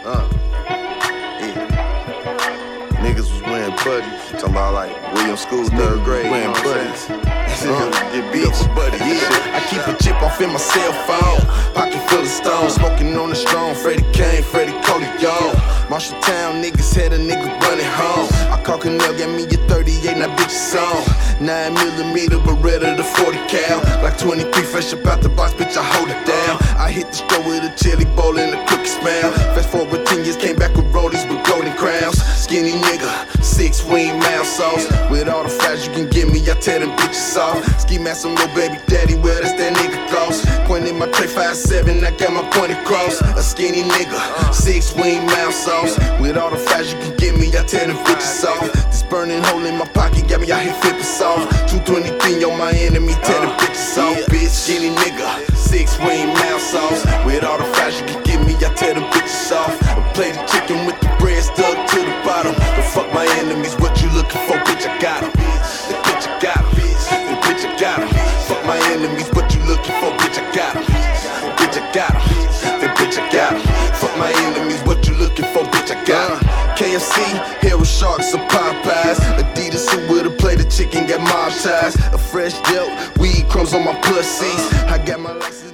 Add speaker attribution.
Speaker 1: Yeah. Niggas was wearing buddies. Talking about like William School, 3rd grade. Wearing buddies. Get beat for buddies.
Speaker 2: Yeah. I keep a chip off in my cell phone. Pocket full of stones. Smoking on the strong. Freddie Kane, Freddie Codion. Marshalltown niggas had a nigga running home. I call Canel, got me a 38, now bitch is on. 9mm Beretta, the 40 cal. Like 23, fresh up out the box, bitch, I hold it down. I hit the store with a chili bowl and a cookie smell. Fast forward 10 years, came back with rollies with golden crowns. Skinny nigga, 6 wing mouse sauce. With all the fries you can give me, I tear them bitches off. Ski mask on no baby daddy, well, that's that nigga gloss. Point in my tray 5'7", I got my point across. A skinny nigga, 6 wing mouse sauce. With all the fries you can give me, I tear them bitches off. This burning hole in my pocket got me out here flipping soft. 223 on my enemy, tear them bitches off. Bitch, skinny nigga, 6 wing mouse sauce. With all the fries you can give me, I tear them bitches off. I play the chicken with the bread stuck to the bottom. But fuck my enemies, what you looking for, bitch, I got 'em. The bitch, I got 'em. The bitch, I got 'em. Fuck my enemies, what you looking for, bitch, I got 'em. Bitch, I got 'em. The bitch, I got 'em. Fuck my enemies, what you looking for, bitch, I got 'em. KFC, Hero Sharks, or Popeyes. Adidas suit with a plate of chicken, got mob ties. A fresh gel, weed crumbs on my pussies. I got my license.